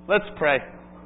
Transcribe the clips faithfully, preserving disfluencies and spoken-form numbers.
Let's pray.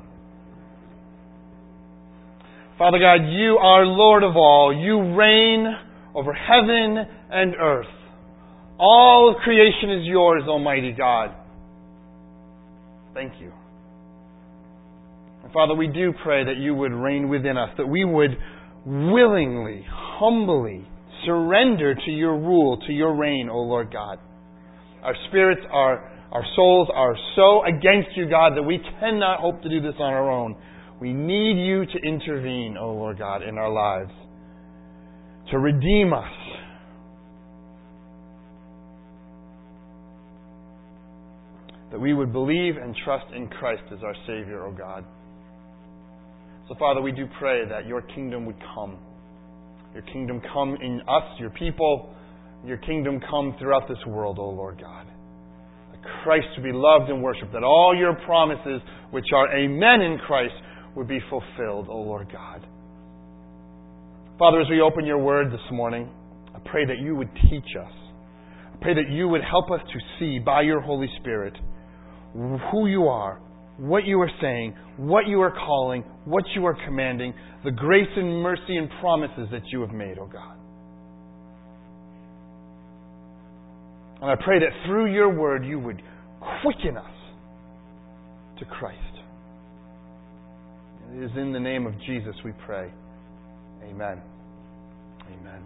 Father God, you are Lord of all. You reign over heaven and earth. All of creation is yours, Almighty God. Thank you. And Father, we do pray that you would reign within us, that we would willingly, humbly surrender to your rule, to your reign, O Lord God. Our spirits, our, our souls are so against you, God, that we cannot hope to do this on our own. We need you to intervene, O Lord God, in our lives, to redeem us. That we would believe and trust in Christ as our Savior, O God. So, Father, we do pray that your kingdom would come. Your kingdom come in us, your people. Your kingdom come throughout this world, O Lord God. That Christ would be loved and worshipped. That all your promises, which are amen in Christ, would be fulfilled, O Lord God. Father, as we open your word this morning, I pray that you would teach us. I pray that you would help us to see by your Holy Spirit who you are, what you are saying, what you are calling, what you are commanding, the grace and mercy and promises that you have made, O God. And I pray that through your word you would quicken us to Christ. It is in the name of Jesus we pray. Amen. Amen.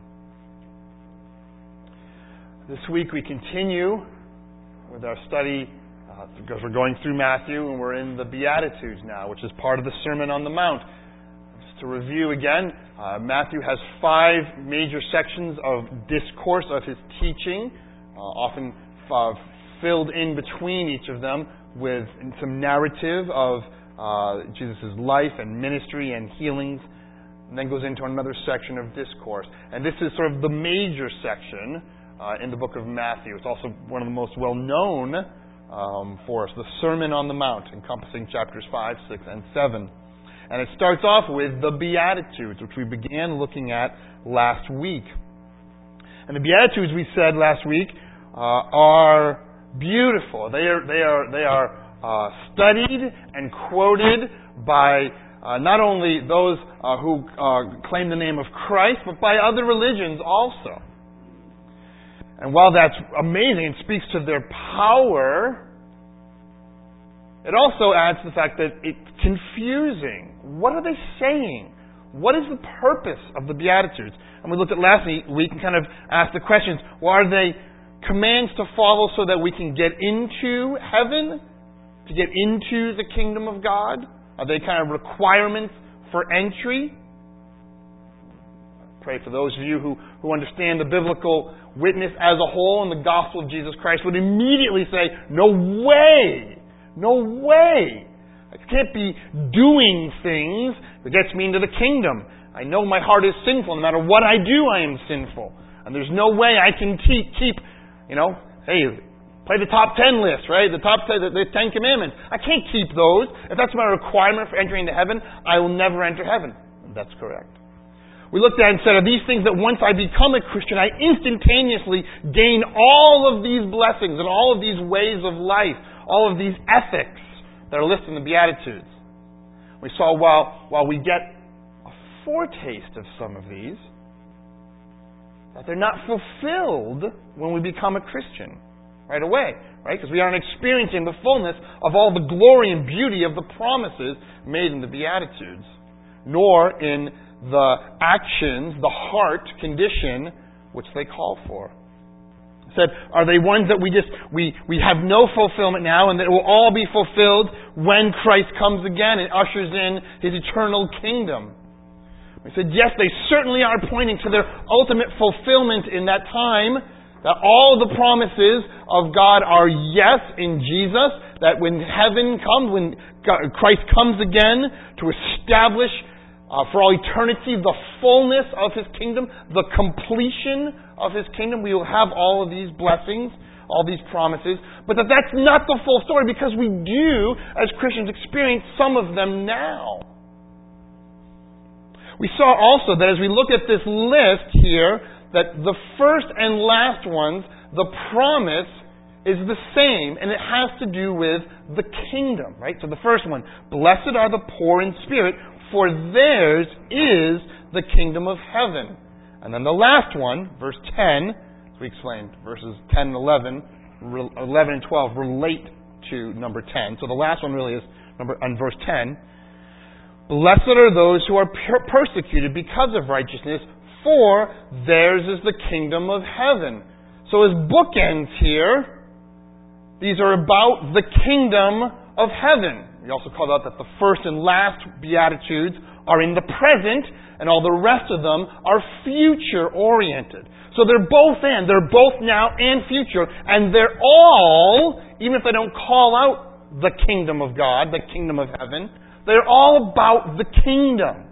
This week we continue with our study uh, because we're going through Matthew and we're in the Beatitudes now, which is part of the Sermon on the Mount. Just to review again, uh, Matthew has five major sections of discourse of his teaching, uh, often uh, filled in between each of them with some narrative of uh, Jesus' life and ministry and healings, and then goes into another section of discourse. And this is sort of the major section uh, in the book of Matthew. It's also one of the most well-known um, for us, the Sermon on the Mount, encompassing chapters five, six, and seven. And it starts off with the Beatitudes, which we began looking at last week. And the Beatitudes, we said last week, uh, are beautiful. They are they are they are uh, studied and quoted by uh, not only those uh, who uh, claim the name of Christ, but by other religions also. And while that's amazing and speaks to their power, it also adds to the fact that it's confusing. What are they saying? What is the purpose of the Beatitudes? And we looked at last week and kind of asked the questions. Well, are they commands to follow so that we can get into heaven? To get into the kingdom of God? Are they kind of requirements for entry? I pray for those of you who, who understand the biblical witness as a whole and the gospel of Jesus Christ would immediately say, no way! No way! I can't be doing things that gets me into the kingdom. I know my heart is sinful. No matter what I do, I am sinful. And there's no way I can keep, keep you know, hey, play the top ten list, right? The top ten, the, the Ten Commandments. I can't keep those. If that's my requirement for entering into heaven, I will never enter heaven. And that's correct. We looked at and said, are these things that once I become a Christian, I instantaneously gain all of these blessings and all of these ways of life, all of these ethics that are listed in the Beatitudes. We saw while, while we get a foretaste of some of these, that they're not fulfilled when we become a Christian right away, right? Because we aren't experiencing the fullness of all the glory and beauty of the promises made in the Beatitudes, nor in the actions, the heart condition which they call for. I said, are they ones that we just, we, we have no fulfillment now and that it will all be fulfilled when Christ comes again and ushers in His eternal kingdom? We said, yes, they certainly are pointing to their ultimate fulfillment in that time, that all the promises of God are yes in Jesus, that when heaven comes, when God, Christ comes again to establish Uh, for all eternity, the fullness of His kingdom, the completion of His kingdom. We will have all of these blessings, all these promises. But that that's not the full story, because we do, as Christians, experience some of them now. We saw also that as we look at this list here, that the first and last ones, the promise is the same, and it has to do with the kingdom, right? So the first one, blessed are the poor in spirit, for theirs is the kingdom of heaven. And then the last one, verse ten, as we explained, verses ten and eleven, eleven and twelve relate to number ten. So the last one really is number on verse ten. Blessed are those who are per- persecuted because of righteousness, for theirs is the kingdom of heaven. So as bookends here, these are about the kingdom of heaven. We also call out that the first and last Beatitudes are in the present, and all the rest of them are future-oriented. So they're both in. They're both now and future. And they're all, even if they don't call out the kingdom of God, the kingdom of heaven, they're all about the kingdom.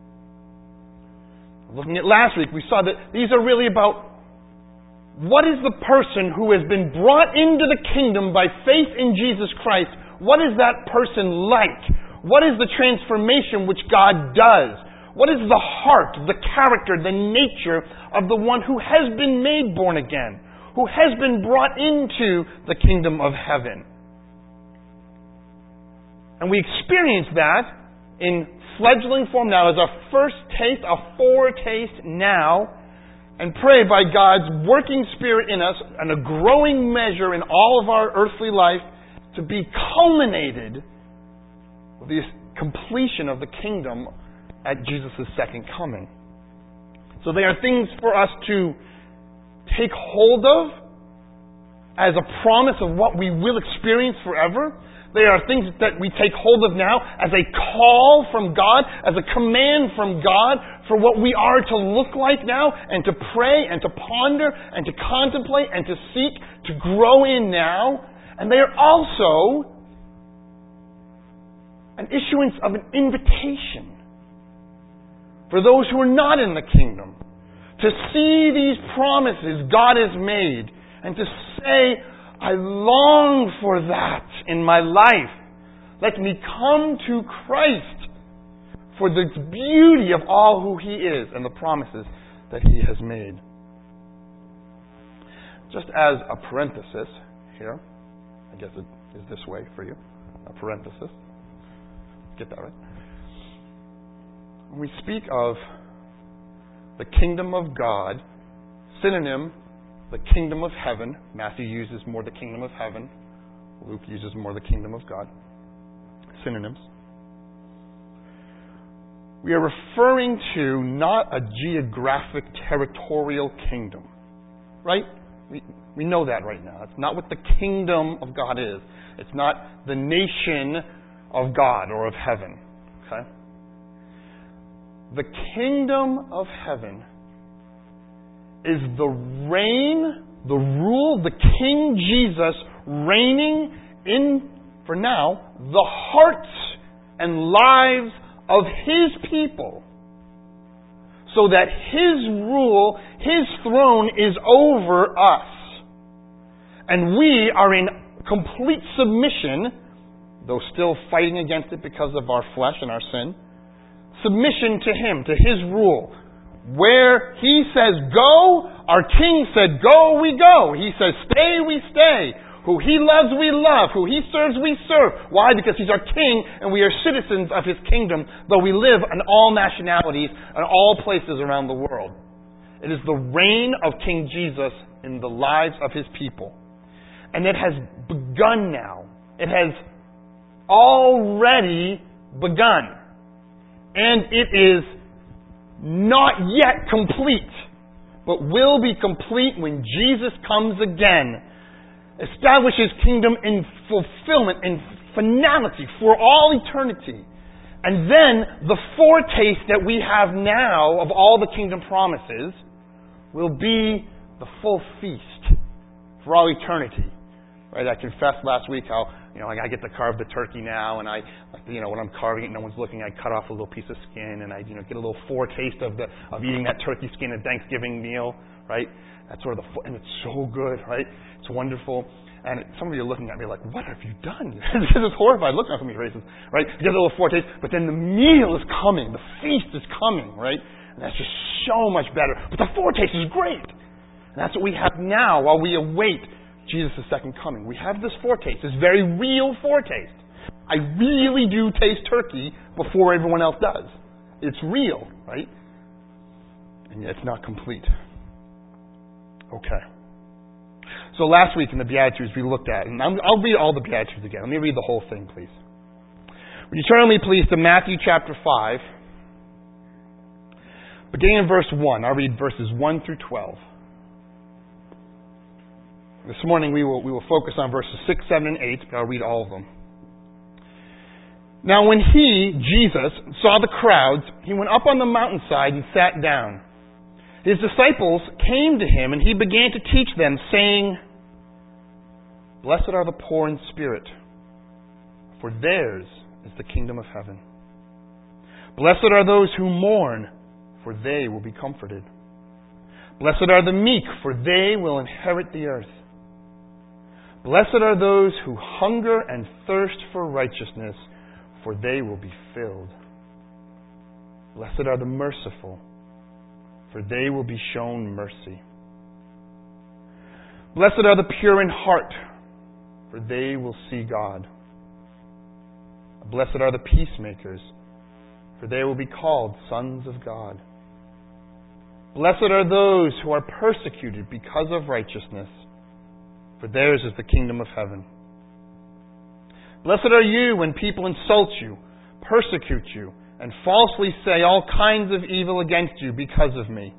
Looking at last week, we saw that these are really about what is the person who has been brought into the kingdom by faith in Jesus Christ. What is that person like? What is the transformation which God does? What is the heart, the character, the nature of the one who has been made born again, who has been brought into the kingdom of heaven? And we experience that in fledgling form now as our first taste, a foretaste now, and pray by God's working Spirit in us and a growing measure in all of our earthly life to be culminated with the completion of the kingdom at Jesus' second coming. So they are things for us to take hold of as a promise of what we will experience forever. They are things that we take hold of now as a call from God, as a command from God for what we are to look like now, and to pray and to ponder and to contemplate and to seek to grow in now. And they are also an issuance of an invitation for those who are not in the kingdom to see these promises God has made and to say, I long for that in my life. Let me come to Christ for the beauty of all who He is and the promises that He has made. Just as a parenthesis here, I guess it is this way for you, a parenthesis. Get that right? When we speak of the kingdom of God, synonym, the kingdom of heaven. Matthew uses more the kingdom of heaven. Luke uses more the kingdom of God. Synonyms. We are referring to not a geographic territorial kingdom. Right? We, we know that right now. That's not what the kingdom of God is. It's not the nation of God or of heaven. Okay? The kingdom of heaven is the reign, the rule, the King Jesus reigning in, for now, the hearts and lives of His people. So that His rule, His throne is over us. And we are in complete submission, though still fighting against it because of our flesh and our sin, submission to Him, to His rule. Where He says go, our King said go, we go. He says stay, we stay. Who He loves, we love. Who He serves, we serve. Why? Because He's our King and we are citizens of His kingdom, though we live in all nationalities and all places around the world. It is the reign of King Jesus in the lives of His people. And it has begun now. It has already begun. And it is not yet complete, but will be complete when Jesus comes again. Establish His kingdom in fulfillment, in finality, for all eternity. And then the foretaste that we have now of all the kingdom promises will be the full feast for all eternity. Right? I confessed last week how, you know, I get to carve the turkey now, and I, you know, when I'm carving it, no one's looking. I cut off a little piece of skin, and I, you know, get a little foretaste of the of eating that turkey skin at Thanksgiving meal, right? That's sort of the, and it's so good, right? It's wonderful. And some of you are looking at me like, what have you done? Because it's horrified. Look at me, faces, right? You get a little foretaste, but then the meal is coming, the feast is coming, right? And that's just so much better. But the foretaste is great. And that's what we have now while we await Jesus' second coming. We have this foretaste, this very real foretaste. I really do taste turkey before everyone else does. It's real, right? And yet it's not complete. Okay. So last week in the Beatitudes we looked at, and I'm, I'll read all the Beatitudes again. Let me read the whole thing, please. Would you turn with me, please, to Matthew chapter five, beginning in verse one. I'll read verses one through twelve. This morning we will we will focus on verses six, seven, and eight, but I'll read all of them. Now when he, Jesus, saw the crowds, he went up on the mountainside and sat down. His disciples came to him, and he began to teach them, saying, Blessed are the poor in spirit, for theirs is the kingdom of heaven. Blessed are those who mourn, for they will be comforted. Blessed are the meek, for they will inherit the earth. Blessed are those who hunger and thirst for righteousness, for they will be filled. Blessed are the merciful, for they will be shown mercy. Blessed are the pure in heart, for they will see God. Blessed are the peacemakers, for they will be called sons of God. Blessed are those who are persecuted because of righteousness, for theirs is the kingdom of heaven. Blessed are you when people insult you, persecute you, and falsely say all kinds of evil against you because of me.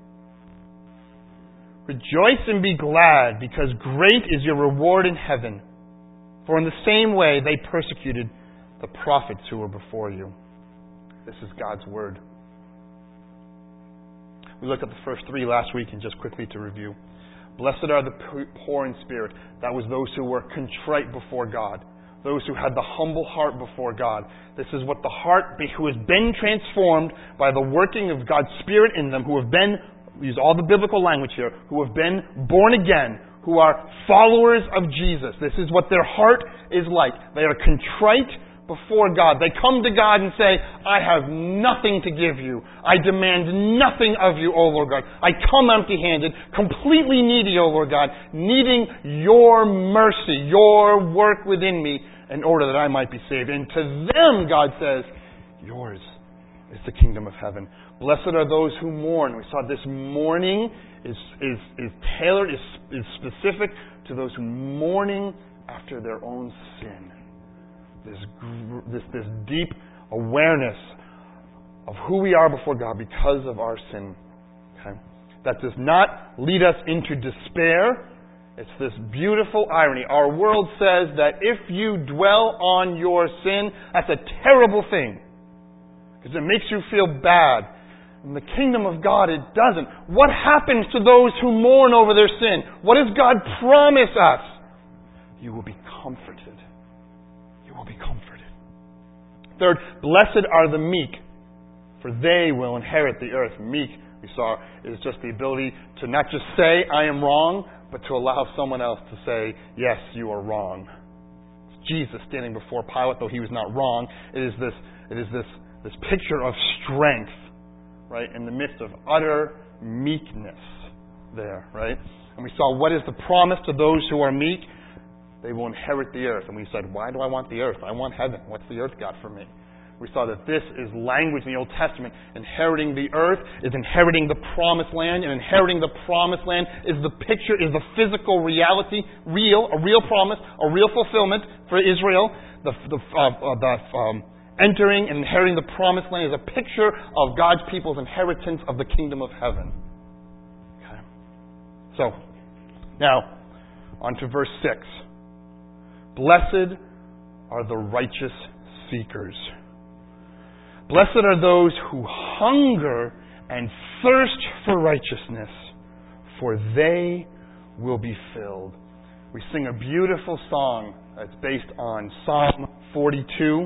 Rejoice and be glad, because great is your reward in heaven. For in the same way they persecuted the prophets who were before you. This is God's word. We looked at the first three last week, and just quickly to review. Blessed are the poor in spirit. That was those who were contrite before God. Those who had the humble heart before God. This is what the heart who has been transformed by the working of God's Spirit in them, who have been, we use all the biblical language here, who have been born again, who are followers of Jesus. This is what their heart is like. They are contrite before God. They come to God and say, I have nothing to give you. I demand nothing of you, O Lord God. I come empty-handed, completely needy, O Lord God, needing your mercy, your work within me in order that I might be saved. And to them, God says, yours is the kingdom of heaven. Blessed are those who mourn. We saw this mourning is, is, is tailored, is, is specific to those who mourning after their own sin. This, this, this deep awareness of who we are before God because of our sin. Okay? That does not lead us into despair. It's this beautiful irony. Our world says that if you dwell on your sin, that's a terrible thing. Because it makes you feel bad. In the kingdom of God, it doesn't. What happens to those who mourn over their sin? What does God promise us? You will be comforted. You will be comforted. Third, blessed are the meek, for they will inherit the earth. Meek, we saw, is just the ability to not just say, I am wrong, but to allow someone else to say, yes, you are wrong. It's Jesus standing before Pilate, though he was not wrong. It is this, it is this, this picture of strength, right, in the midst of utter meekness there, right? And we saw what is the promise to those who are meek? They will inherit the earth. And we said, why do I want the earth? I want heaven. What's the earth got for me? We saw that this is language in the Old Testament. Inheriting the earth is inheriting the promised land, and inheriting the promised land is the picture, is the physical reality, real, a real promise, a real fulfillment for Israel. The, the, uh, the um, entering and inheriting the promised land is a picture of God's people's inheritance of the kingdom of heaven. Okay. So, now, on to verse six. Blessed are the righteous seekers. Blessed are those who hunger and thirst for righteousness, for they will be filled. We sing a beautiful song that's based on Psalm forty-two.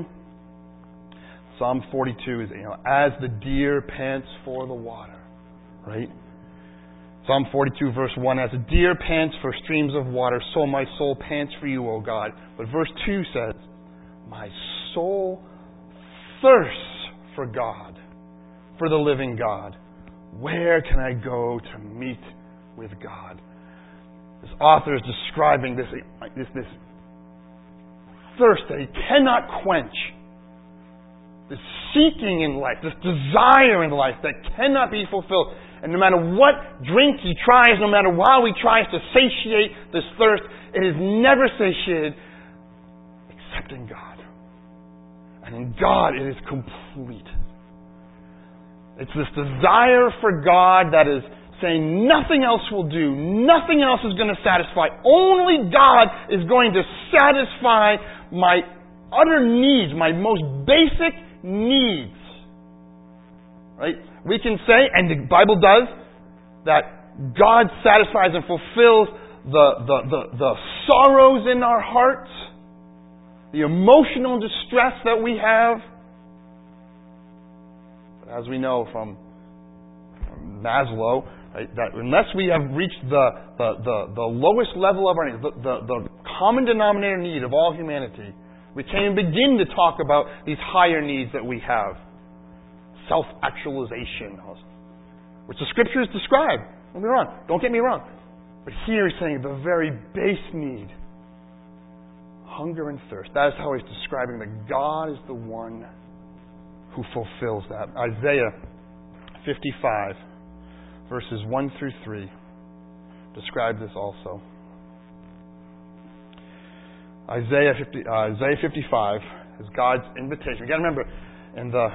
Psalm forty-two is, you know, as the deer pants for the water, right? Psalm forty-two, verse one, as a deer pants for streams of water, so my soul pants for you, O God. But verse two says, my soul thirsts for God, for the living God. Where can I go to meet with God? This author is describing this, this, this thirst that he cannot quench. This seeking in life, this desire in life that cannot be fulfilled. And no matter what drink he tries, no matter how he tries to satiate this thirst, it is never satiated except in God. And in God it is complete. It's this desire for God that is saying nothing else will do. Nothing else is going to satisfy. Only God is going to satisfy my utter needs, my most basic needs. Right? We can say, and the Bible does, that God satisfies and fulfills the, the, the, the sorrows in our hearts, the emotional distress that we have. But as we know from, from Maslow, right, that unless we have reached the, the, the, the lowest level of our needs, the, the, the common denominator need of all humanity, we can't even begin to talk about these higher needs that we have. Self-actualization, which the Scriptures describe. Don't get me wrong. Don't get me wrong. But here he's saying the very base need, hunger and thirst. That is how he's describing that God is the one who fulfills that. Isaiah fifty-five, verses one through three, describe this also. Isaiah fifty, uh, Isaiah fifty-five is God's invitation. You got to remember, in the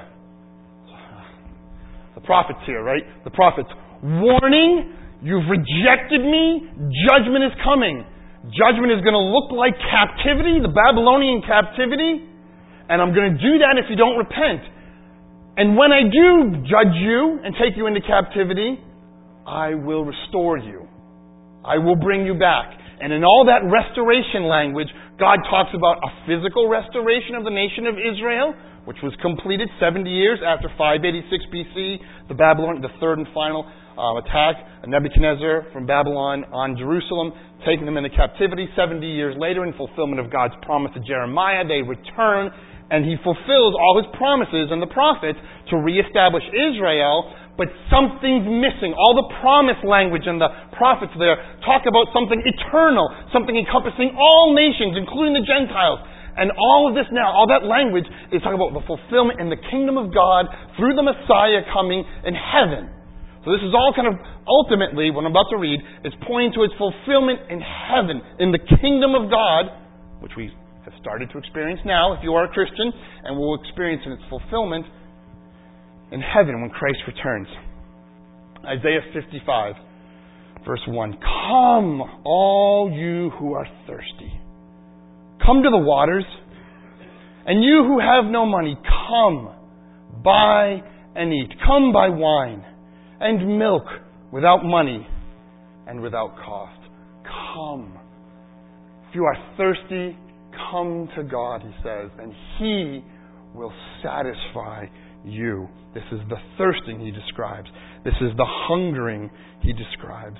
the prophets here, right? The prophets warning, you've rejected me. Judgment is coming. Judgment is going to look like captivity, the Babylonian captivity, and I'm going to do that if you don't repent. And when I do judge you and take you into captivity, I will restore you. I will bring you back. And in all that restoration language, God talks about a physical restoration of the nation of Israel, which was completed seventy years after five eighty-six B C, the Babylon, the third and final uh, attack, Nebuchadnezzar from Babylon on Jerusalem, taking them into captivity. seventy years later, in fulfillment of God's promise to Jeremiah, they return, and He fulfills all His promises and the prophets to reestablish Israel. But something's missing. All the promise language and the prophets there talk about something eternal, something encompassing all nations, including the Gentiles. And all of this now, all that language is talking about the fulfillment in the kingdom of God through the Messiah coming in heaven. So this is all kind of, ultimately, what I'm about to read, is pointing to its fulfillment in heaven, in the kingdom of God, which we have started to experience now, if you are a Christian, and will experience in its fulfillment in heaven when Christ returns. Isaiah fifty-five, verse one. Come, all you who are thirsty. Come to the waters. And you who have no money, come, buy and eat. Come buy wine and milk without money and without cost. Come. If you are thirsty, come to God, He says, and He will satisfy you. This is the thirsting He describes. This is the hungering He describes.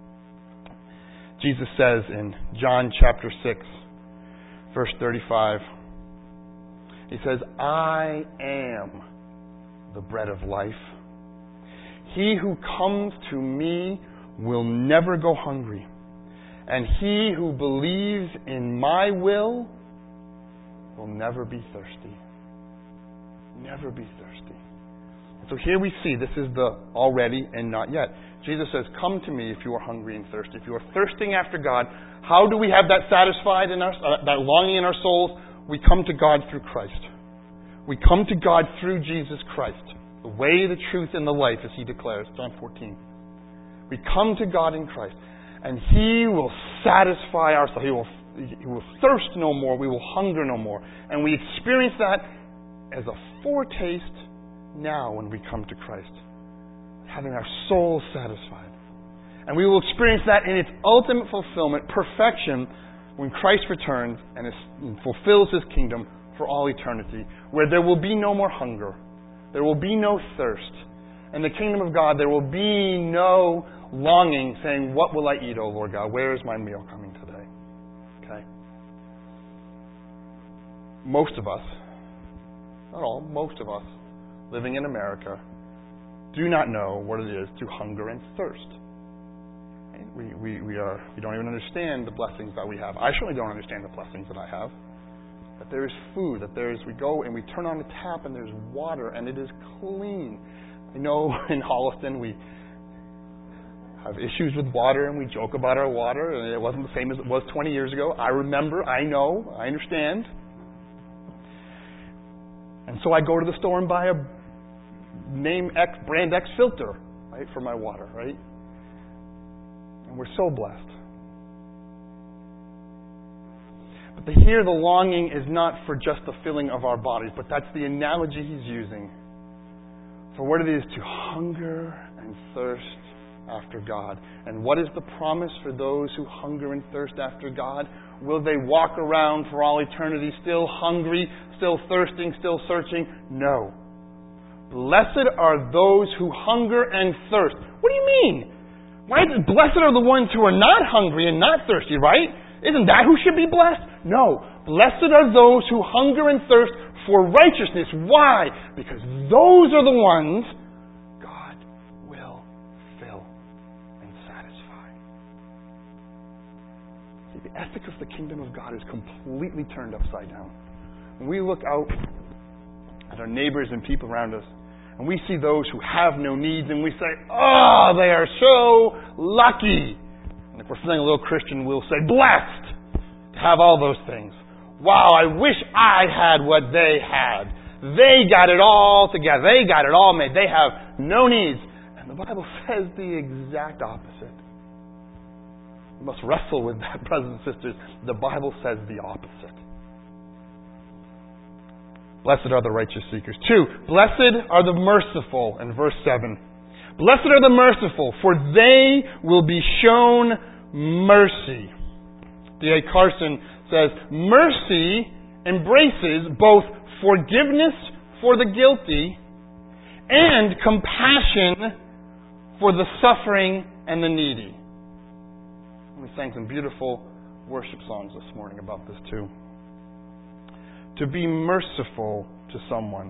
Jesus says in John chapter six, verse thirty-five, He says, I am the bread of life. He who comes to me will never go hungry, and he who believes in my will will never be thirsty. Never be thirsty. And so here we see, this is the already and not yet. Jesus says, come to me if you are hungry and thirsty. If you are thirsting after God, how do we have that satisfied in our, uh, that longing in our souls? We come to God through Christ. We come to God through Jesus Christ. The way, the truth, and the life, as He declares, John fourteen. We come to God in Christ, and He will satisfy our soul. He will, He will thirst no more. We will hunger no more. And we experience that as a foretaste now when we come to Christ, having our souls satisfied. And we will experience that in its ultimate fulfillment, perfection, when Christ returns and, is, and fulfills His kingdom for all eternity, where there will be no more hunger, there will be no thirst. In the kingdom of God, there will be no longing, saying, what will I eat, O Lord God? Where is my meal coming today? Okay? Most of us, not all, most of us, living in America, do not know what it is to hunger and thirst. We, we, we, are, we don't even understand the blessings that we have. I certainly don't understand the blessings that I have. That there is food, that there is, we go and we turn on the tap and there's water and it is clean. I know in Holliston we have issues with water and we joke about our water and it wasn't the same as it was twenty years ago. I remember, I know, I understand. And so I go to the store and buy a name X, brand X filter, right, for my water, right? And we're so blessed. But the, here the longing is not for just the filling of our bodies, but that's the analogy he's using for what it is to hunger and thirst after God. And what is the promise for those who hunger and thirst after God? Will they walk around for all eternity still hungry, still thirsting, still searching? No. Blessed are those who hunger and thirst. What do you mean? Why? Blessed are the ones who are not hungry and not thirsty, right? Isn't that who should be blessed? No. Blessed are those who hunger and thirst for righteousness. Why? Because those are the ones God will fill and satisfy. See, the ethic of the kingdom of God is completely turned upside down. When we look out at our neighbors and people around us, and we see those who have no needs, and we say, oh, they are so lucky. And if we're feeling a little Christian, we'll say, blessed to have all those things. Wow, I wish I had what they had. They got it all together. They got it all made. They have no needs. And the Bible says the exact opposite. We must wrestle with that, brothers and sisters. The Bible says the opposite. Blessed are the righteous seekers. Two, blessed are the merciful, in verse seven. Blessed are the merciful, for they will be shown mercy. D A Carson says, mercy embraces both forgiveness for the guilty and compassion for the suffering and the needy. We sang some beautiful worship songs this morning about this too. To be merciful to someone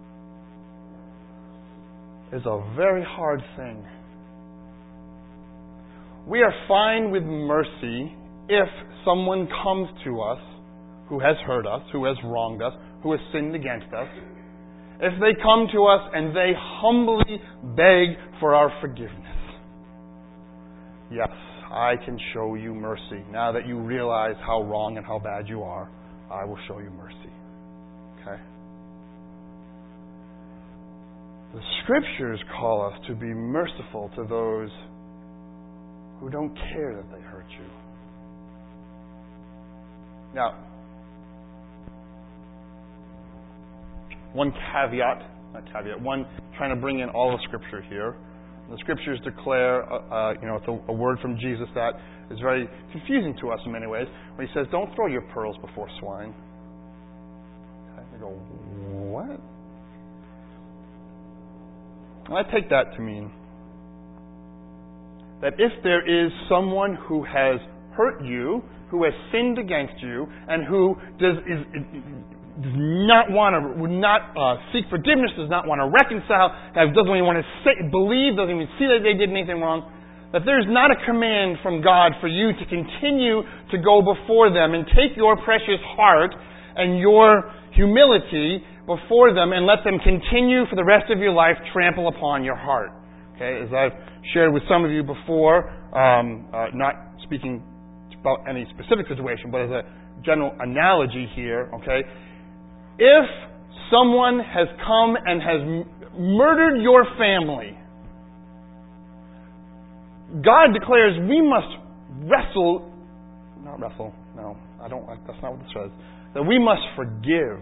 is a very hard thing. We are fine with mercy if someone comes to us who has hurt us, who has wronged us, who has sinned against us. If they come to us and they humbly beg for our forgiveness. Yes, I can show you mercy. Now that you realize how wrong and how bad you are, I will show you mercy. Okay? The Scriptures call us to be merciful to those who don't care that they hurt you. Now, one caveat, not caveat, one trying to bring in all the Scripture here. The Scriptures declare, uh, uh, you know, it's a, a word from Jesus that is very confusing to us in many ways, where he says, don't throw your pearls before swine. Okay, we go, what? And I take that to mean that if there is someone who has hurt you, who has sinned against you, and who does is, is, does not want to, would not uh, seek forgiveness, does not want to reconcile, doesn't even want to say, believe, doesn't even see that they did anything wrong, that there's not a command from God for you to continue to go before them and take your precious heart and your humility before them and let them continue for the rest of your life trample upon your heart. Okay, as I've shared with some of you before, um, uh, not speaking about any specific situation, but as a general analogy here, okay, if someone has come and has m- murdered your family, God declares we must wrestle, not wrestle, no, I don't, that's not what this says, that we must forgive.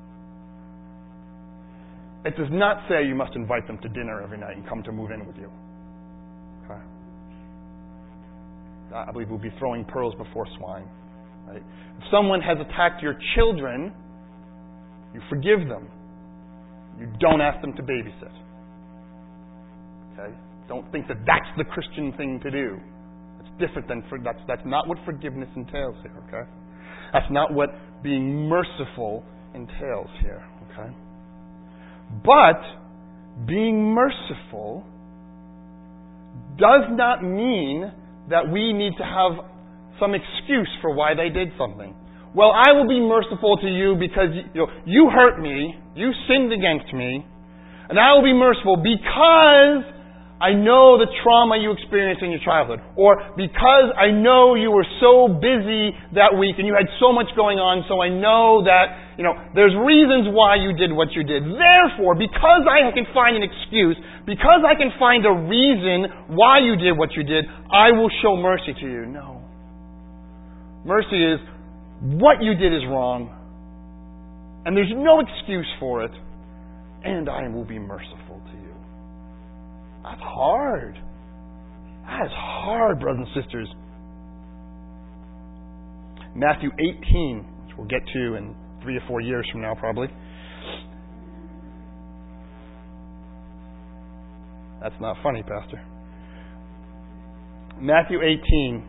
It does not say you must invite them to dinner every night and come to move in with you. Okay? I believe we'll be throwing pearls before swine. Right? If someone has attacked your children, you forgive them. You don't ask them to babysit. Okay? Don't think that that's the Christian thing to do. It's different than for, that's that's not what forgiveness entails here. Okay? That's not what being merciful entails here. Okay? But being merciful does not mean that we need to have some excuse for why they did something. Well, I will be merciful to you because you, know, you hurt me, you sinned against me, and I will be merciful because I know the trauma you experienced in your childhood. Or because I know you were so busy that week and you had so much going on, so I know that, you know, there's reasons why you did what you did. Therefore, because I can find an excuse, because I can find a reason why you did what you did, I will show mercy to you. No. Mercy is, what you did is wrong, and there's no excuse for it, and I will be merciful to you. That's hard. That is hard, brothers and sisters. Matthew eighteen, which we'll get to in three or four years from now, probably. That's not funny, Pastor. Matthew eighteen.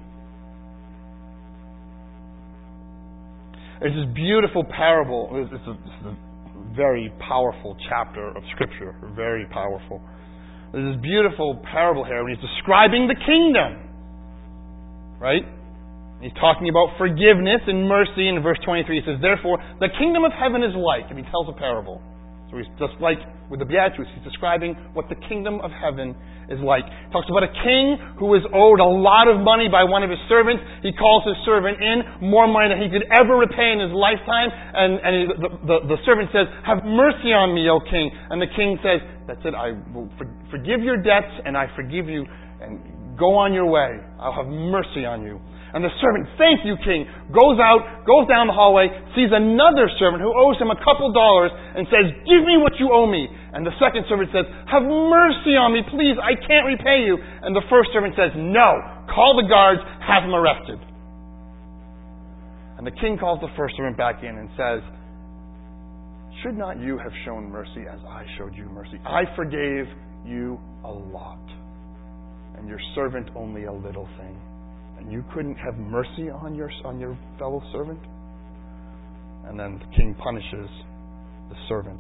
There's this beautiful parable. It's a, it's a very powerful chapter of Scripture. Very powerful. There's this beautiful parable here when he's describing the kingdom. Right? He's talking about forgiveness and mercy. In verse twenty-three, he says, therefore, the kingdom of heaven is like. And he tells a parable. So he's just like with the Beatitudes, he's describing what the kingdom of heaven is like. He talks about a king who was owed a lot of money by one of his servants. He calls his servant in, more money than he could ever repay in his lifetime. And, and he, the, the, the servant says, have mercy on me, O king. And the king says, that's it, I will for, forgive your debts and I forgive you. And go on your way. I'll have mercy on you. And the servant, thank you, king, goes out, goes down the hallway, sees another servant who owes him a couple dollars and says, give me what you owe me. And the second servant says, have mercy on me, please, I can't repay you. And the first servant says, no, call the guards, have him arrested. And the king calls the first servant back in and says, should not you have shown mercy as I showed you mercy? I forgave you a lot, and your servant only a little thing. And you couldn't have mercy on your on your fellow servant? And then the king punishes the servant.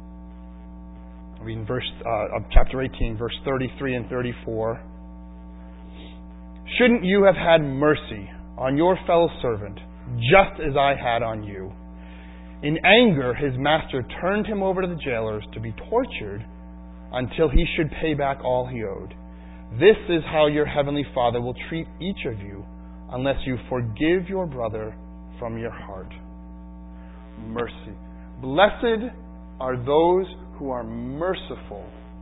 I mean, verse uh, of chapter eighteen, verse thirty-three and thirty-four. Shouldn't you have had mercy on your fellow servant, just as I had on you? In anger, his master turned him over to the jailers to be tortured until he should pay back all he owed. This is how your heavenly Father will treat each of you unless you forgive your brother from your heart. Mercy. Blessed are those who are merciful.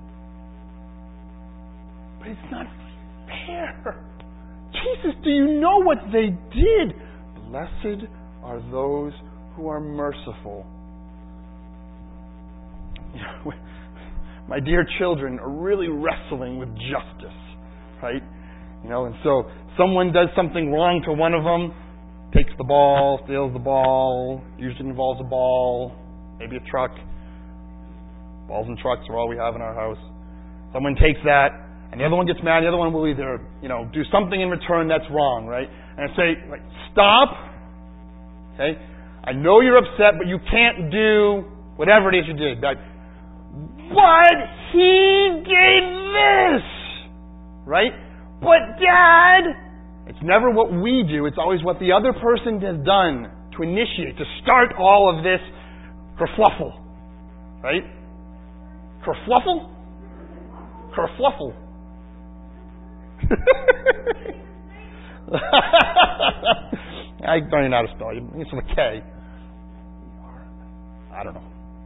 But it's not fair. Jesus, do you know what they did? Blessed are those who are merciful. You know, my dear children are really wrestling with justice, right? You know, and so someone does something wrong to one of them, takes the ball, steals the ball, usually involves a ball, maybe a truck. Balls and trucks are all we have in our house. Someone takes that, and the other one gets mad. The other one will either, you know, do something in return that's wrong, right? And I say, like, stop. Okay, I know you're upset, but you can't do whatever it is you did. But But he did this, right? But Dad, it's never what we do. It's always what the other person has done to initiate, to start all of this kerfluffle, right? Kerfluffle? Kerfluffle. I don't even know how to spell it. It's with a K. I don't know.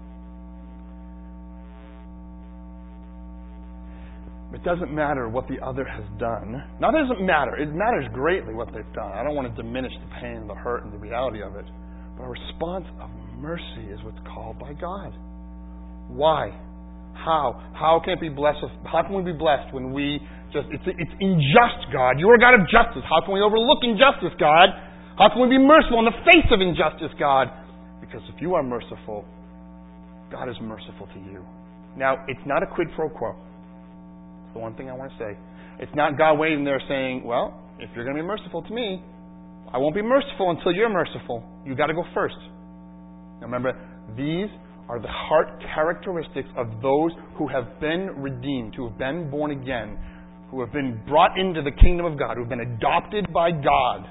It doesn't matter what the other has done. Now, it doesn't matter. It matters greatly what they've done. I don't want to diminish the pain, the hurt, and the reality of it. But a response of mercy is what's called by God. Why? How? How can it be blessed? How can we be blessed when we just, it's, it's unjust, God. You are a God of justice. How can we overlook injustice, God? How can we be merciful in the face of injustice, God? Because if you are merciful, God is merciful to you. Now, it's not a quid pro quo. The one thing I want to say. It's not God waiting there saying, well, if you're going to be merciful to me, I won't be merciful until you're merciful. You've got to go first. Now remember, these are the heart characteristics of those who have been redeemed, who have been born again, who have been brought into the kingdom of God, who have been adopted by God,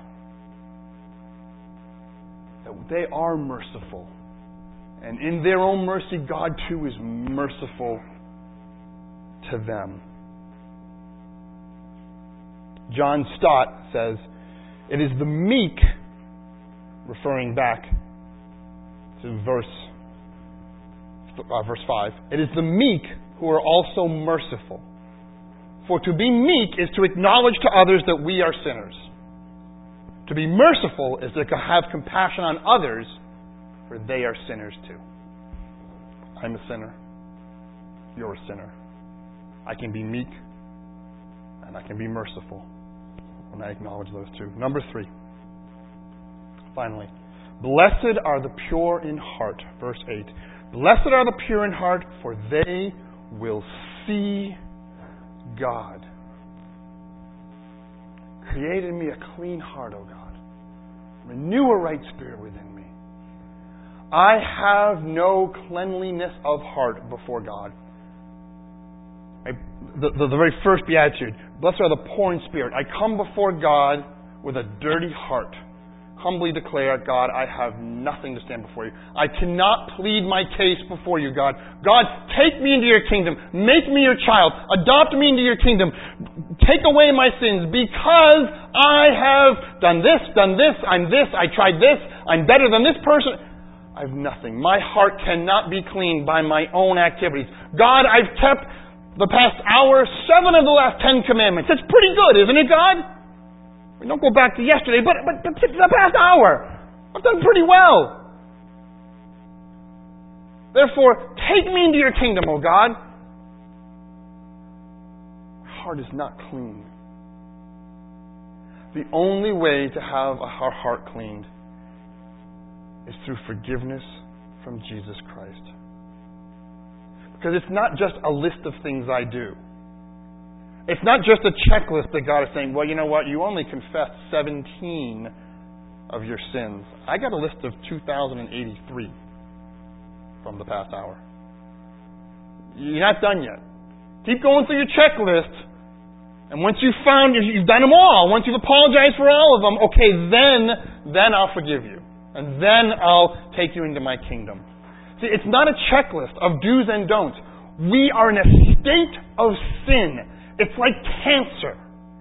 that they are merciful. And in their own mercy, God too is merciful to them. John Stott says, "It is the meek," referring back to verse, uh, verse five, "it is the meek who are also merciful. For to be meek is to acknowledge to others that we are sinners. To be merciful is to have compassion on others, for they are sinners too." I'm a sinner. You're a sinner. I can be meek and I can be merciful when I acknowledge those two. Number three. Finally. Blessed are the pure in heart. Verse eight. Blessed are the pure in heart, for they will see God. Create in me a clean heart, O God. Renew a right spirit within me. I have no cleanliness of heart before God. I, the, the, the very first beatitude, blessed are the poor in spirit. I come before God with a dirty heart. Humbly declare, God, I have nothing to stand before you. I cannot plead my case before you, God. God, take me into your kingdom. Make me your child. Adopt me into your kingdom. Take away my sins because I have done this, done this, I'm this, I tried this, I'm better than this person. I have nothing. My heart cannot be cleaned by my own activities. God, I've kept the past hour seven of the last ten commandments. That's pretty good, isn't it, God? We don't go back to yesterday, but, but, but the past hour, I've done pretty well. Therefore, take me into your kingdom, O God. My heart is not clean. The only way to have our heart cleaned is through forgiveness from Jesus Christ. Because it's not just a list of things I do. It's not just a checklist that God is saying, well, you know what, you only confessed seventeen of your sins. I got a list of two thousand eighty-three from the past hour. You're not done yet. Keep going through your checklist, and once you've found, you've done them all, once you've apologized for all of them, okay, then, then I'll forgive you. And then I'll take you into my kingdom. See, it's not a checklist of do's and don'ts. We are in a state of sin. It's like cancer.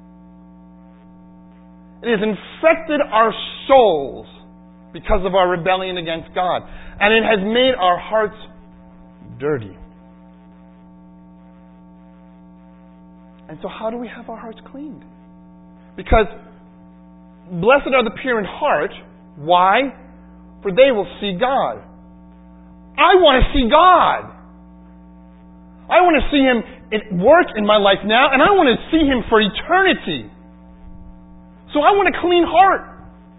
It has infected our souls because of our rebellion against God. And it has made our hearts dirty. And so how do we have our hearts cleaned? Because blessed are the pure in heart. Why? For they will see God. I want to see God. I want to see Him at work in my life now, and I want to see Him for eternity. So I want a clean heart.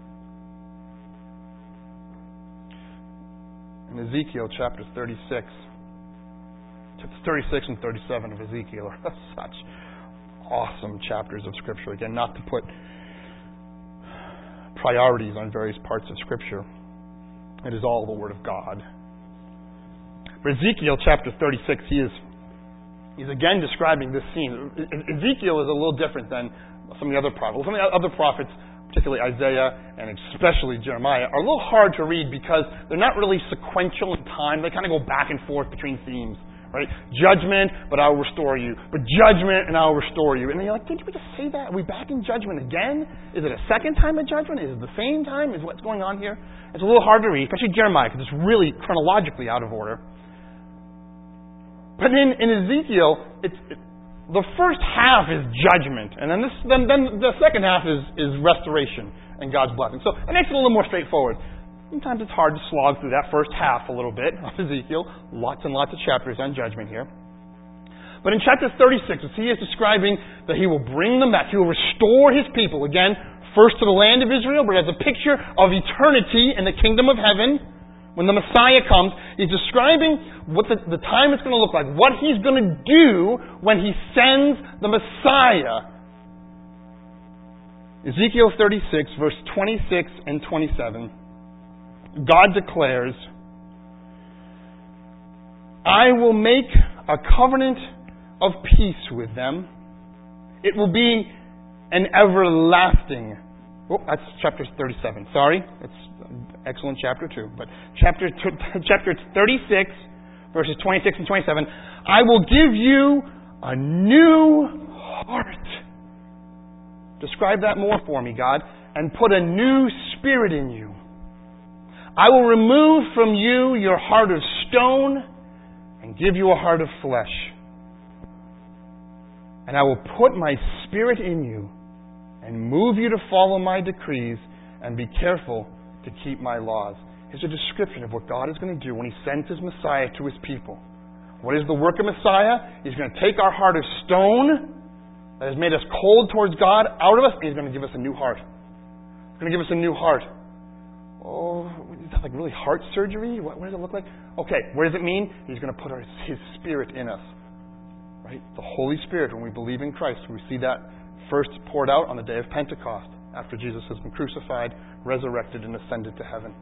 In Ezekiel chapter thirty-six, chapters thirty-six and thirty-seven of Ezekiel are such awesome chapters of Scripture. Again, not to put priorities on various parts of Scripture. It is all the Word of God. For Ezekiel chapter thirty-six, he is he's again describing this scene. Ezekiel is a little different than some of the other prophets. Some of the other prophets, particularly Isaiah and especially Jeremiah, are a little hard to read because they're not really sequential in time. They kind of go back and forth between themes. Right? Judgment, but I will restore you. But judgment, and I will restore you. And then you're like, didn't we just say that? Are we back in judgment again? Is it a second time of judgment? Is it the same time? Is what's going on here? It's a little hard to read, especially Jeremiah, because it's really chronologically out of order. But in, in Ezekiel, it's, it, the first half is judgment, and then this, then, then the second half is, is restoration and God's blessing. So it makes it a little more straightforward. Sometimes it's hard to slog through that first half a little bit of Ezekiel. Lots and lots of chapters on judgment here. But in chapter thirty-six, as he is describing that he will bring them back, he will restore his people, again, first to the land of Israel, but as a picture of eternity in the kingdom of heaven. When the Messiah comes, he's describing what the, the time is going to look like, what he's going to do when he sends the Messiah. Ezekiel thirty-six, verse twenty-six and twenty-seven. God declares, I will make a covenant of peace with them, It will be an everlasting. Oh, that's chapter thirty-seven. Sorry, it's an excellent chapter too. But chapter chapter thirty-six, verses twenty-six and twenty-seven. I will give you a new heart. Describe that more for me, God. And put a new spirit in you. I will remove from you your heart of stone and give you a heart of flesh. And I will put my spirit in you and move you to follow my decrees and be careful to keep my laws. Here's a description of what God is going to do when He sends His Messiah to His people. What is the work of Messiah? He's going to take our heart of stone that has made us cold towards God out of us, and He's going to give us a new heart. He's going to give us a new heart. Oh, is that like really heart surgery? What, what does it look like? Okay, what does it mean? He's going to put our, His Spirit in us. Right? The Holy Spirit, when we believe in Christ, we see that first poured out on the day of Pentecost, after Jesus has been crucified, resurrected, and ascended to heaven.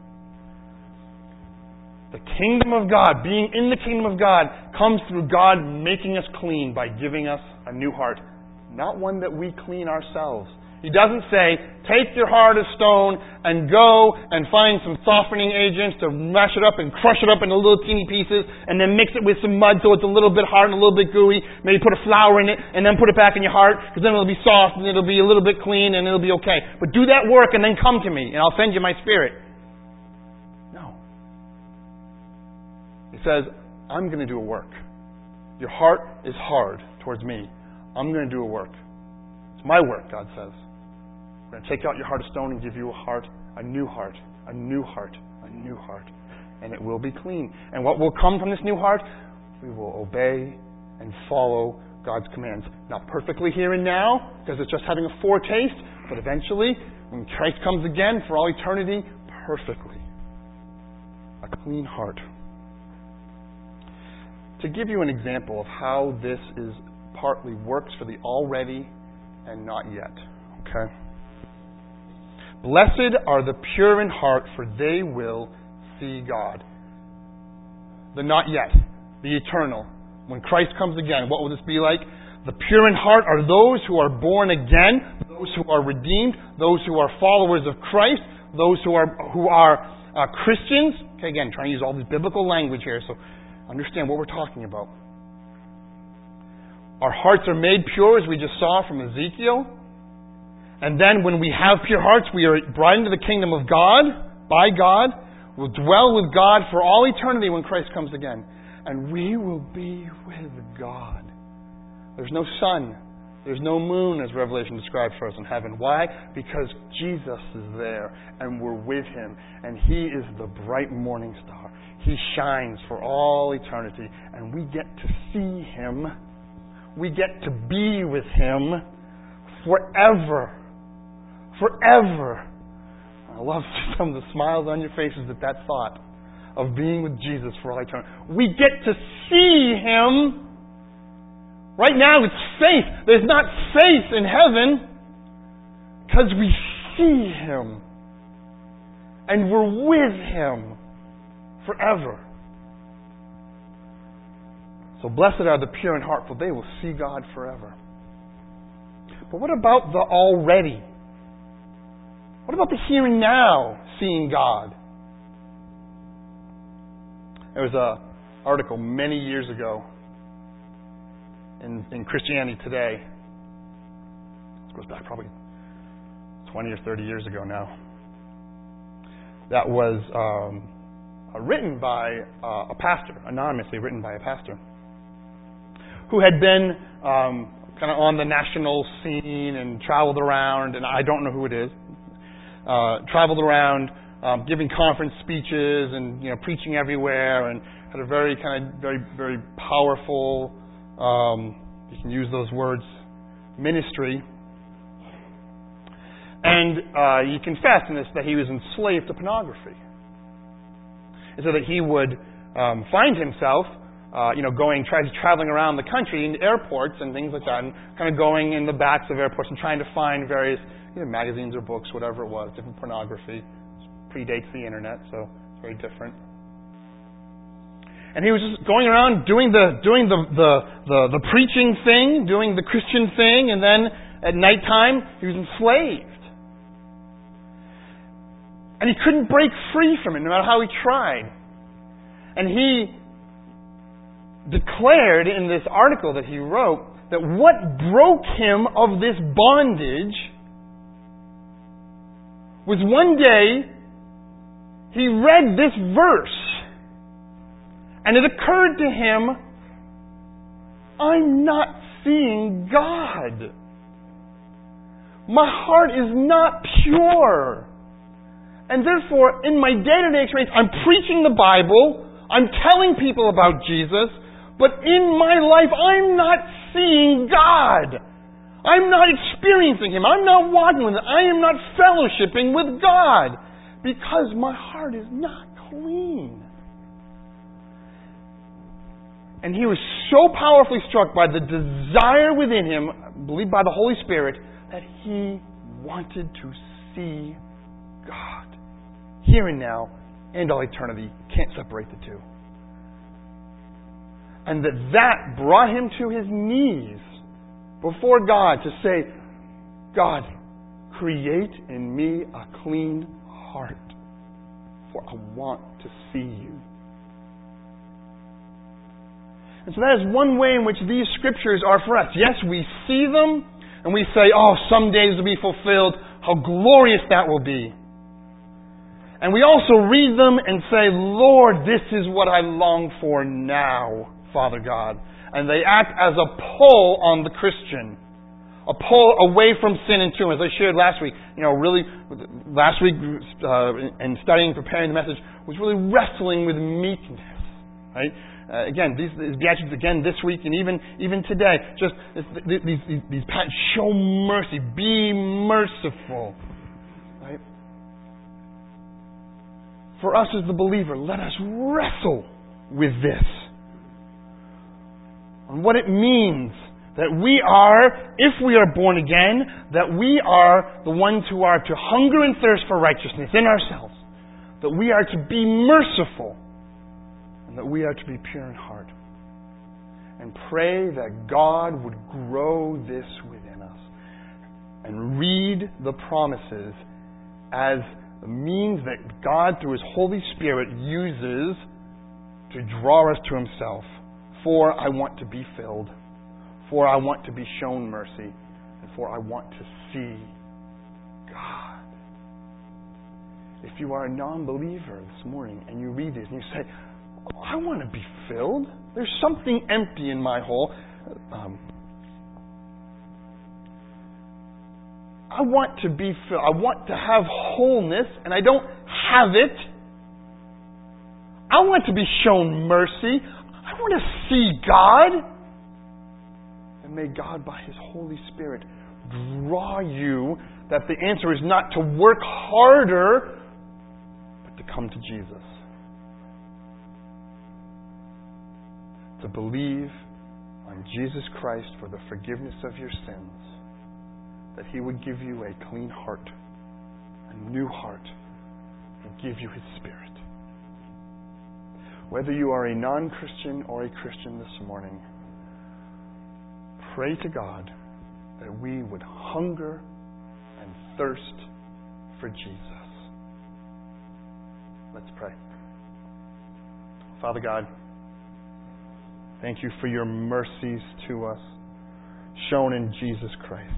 The kingdom of God, being in the kingdom of God, comes through God making us clean by giving us a new heart. Not one that we clean ourselves. He doesn't say, take your heart of stone and go and find some softening agents to mash it up and crush it up into little teeny pieces and then mix it with some mud so it's a little bit hard and a little bit gooey. Maybe put a flower in it and then put it back in your heart because then it'll be soft and it'll be a little bit clean and it'll be okay. But do that work and then come to me and I'll send you my Spirit. No. He says, I'm going to do a work. Your heart is hard towards me. I'm going to do a work. It's my work, God says. I'm going to take out your heart of stone and give you a heart, a new heart, a new heart, a new heart. And it will be clean. And what will come from this new heart? We will obey and follow God's commands. Not perfectly here and now, because it's just having a foretaste, but eventually, when Christ comes again for all eternity, perfectly. A clean heart. To give you an example of how this is partly works for the already and not yet. Okay? Blessed are the pure in heart, for they will see God. The not yet, the eternal. When Christ comes again, what will this be like? The pure in heart are those who are born again, those who are redeemed, those who are followers of Christ, those who are who are uh, Christians. Okay, again, trying to use all this biblical language here, so understand what we're talking about. Our hearts are made pure, as we just saw from Ezekiel. And then when we have pure hearts, we are brought into the kingdom of God, by God. We'll dwell with God for all eternity when Christ comes again. And we will be with God. There's no sun. There's no moon, as Revelation describes for us in heaven. Why? Because Jesus is there, and we're with Him. And He is the bright morning star. He shines for all eternity. And we get to see Him. We get to be with Him forever. Forever. I love some of the smiles on your faces at that thought of being with Jesus for all eternity. We get to see Him. Right now it's faith. There's not faith in heaven because we see Him. And we're with Him forever. So blessed are the pure in heart, for they will see God forever. But what about the already? What about the here and now seeing God? There was an article many years ago in, in Christianity Today. This goes back probably twenty or thirty years ago now. That was um, written by uh, a pastor, anonymously written by a pastor, who had been um, kind of on the national scene and traveled around, and I don't know who it is, uh, traveled around um, giving conference speeches and you know preaching everywhere, and had a very kind of very very powerful, um, you can use those words, ministry. And uh, he confessed in this that he was enslaved to pornography, and so that he would um, find himself. Uh, you know, going, try, traveling around the country in airports and things like that, and kind of going in the backs of airports and trying to find various you know, magazines or books, whatever it was, different pornography. It predates the internet, so it's very different. And he was just going around doing the doing the, the, the, the preaching thing, doing the Christian thing, and then at nighttime he was enslaved. And he couldn't break free from it, no matter how he tried. And he declared in this article that he wrote that what broke him of this bondage was one day he read this verse, and it occurred to him, I'm not seeing God. My heart is not pure. And therefore, in my day-to-day experience, I'm preaching the Bible, I'm telling people about Jesus, but in my life, I'm not seeing God. I'm not experiencing Him. I'm not walking with Him. I am not fellowshipping with God because my heart is not clean. And he was so powerfully struck by the desire within him, I believe by the Holy Spirit, that he wanted to see God. Here and now, and all eternity. Can't separate the two. And that that brought him to his knees before God to say, God, create in me a clean heart, for I want to see you. And so that is one way in which these scriptures are for us. Yes, we see them, and we say, oh, some days will be fulfilled. How glorious that will be. And we also read them and say, Lord, this is what I long for now, Father God. And they act as a pull on the Christian. A pull away from sin and tomb. As I shared last week, you know, really, last week, uh, and studying, preparing the message, was really wrestling with meekness. Right? Uh, again, these, these Beatitudes again this week and even even today. Just these these, these patterns, show mercy, be merciful. Right? For us as the believer, let us wrestle with this. On what it means that we are, if we are born again, that we are the ones who are to hunger and thirst for righteousness in ourselves. That we are to be merciful. And that we are to be pure in heart. And pray that God would grow this within us. And read the promises as the means that God, through His Holy Spirit, uses to draw us to Himself. For I want to be filled. For I want to be shown mercy. And for I want to see God. If you are a non-believer this morning and you read this and you say, oh, I want to be filled. There's something empty in my hole. Um, I want to be filled. I want to have wholeness, and I don't have it. I want to be shown mercy. I want to see God. And may God, by His Holy Spirit, draw you that the answer is not to work harder, but to come to Jesus. To believe on Jesus Christ for the forgiveness of your sins. That He would give you a clean heart, a new heart, and give you His Spirit. Whether you are a non-Christian or a Christian this morning, pray to God that we would hunger and thirst for Jesus. Let's pray. Father God, thank You for Your mercies to us, shown in Jesus Christ.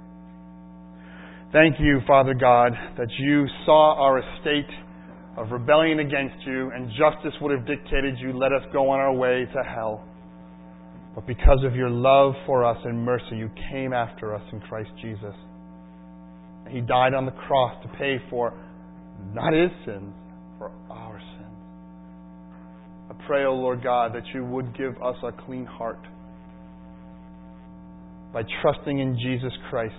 Thank You, Father God, that You saw our estate of rebellion against You, and justice would have dictated You let us go on our way to hell. But because of Your love for us and mercy, You came after us in Christ Jesus. And He died on the cross to pay for not His sins, for our sins. I pray, O Lord God, that You would give us a clean heart by trusting in Jesus Christ.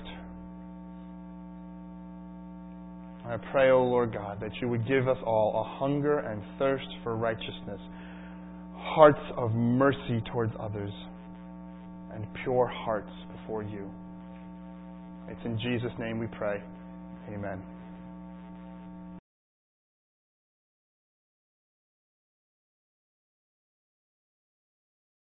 I pray, O Lord God, that You would give us all a hunger and thirst for righteousness, hearts of mercy towards others, and pure hearts before You. It's in Jesus' name we pray. Amen.